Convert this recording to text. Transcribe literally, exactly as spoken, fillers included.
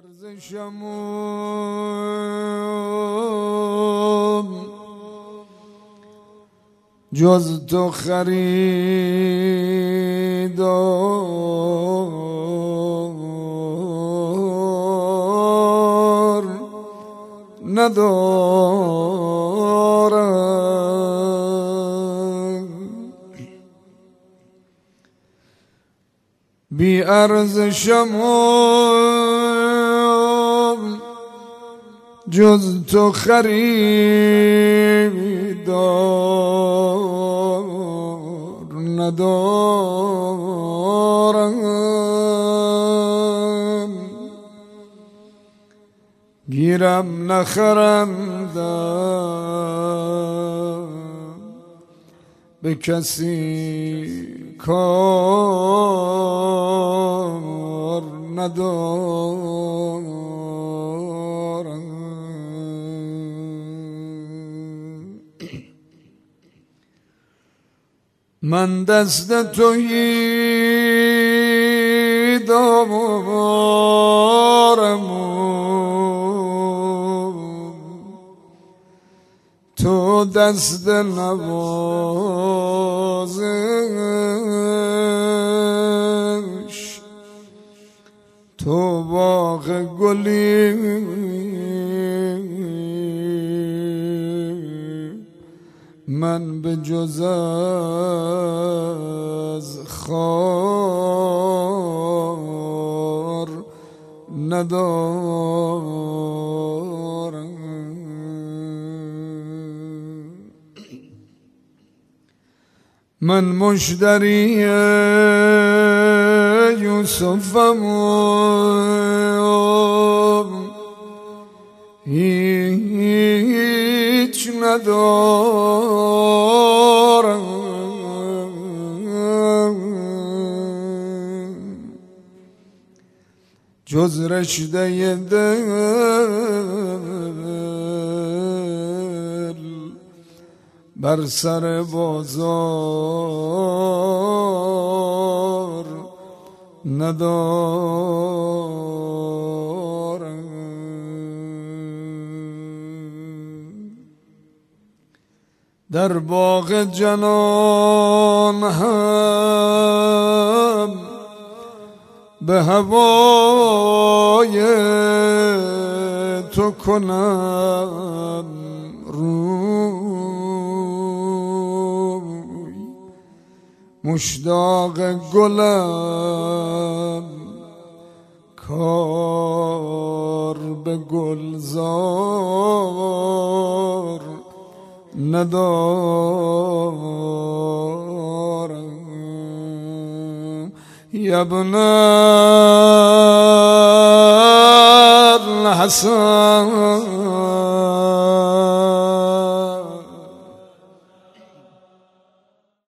ارزشمون جز تو خریدار ندارم، بی ارزشمون جز تو خریدار ندارم، گیرم نخرندم به کسی کار ندارم. من دست تویی دارم، تو دست نوازش، تو باغ گلی من به جز از خار ندارم. من مشتری یوسفم هیچ ندارم، جز رشته دل بر سر بازار ندارم. در باغ جنان هم به هوای تو کنم روی، مشتاق گلم کار به گلزار ندارم. یا ابن الحسن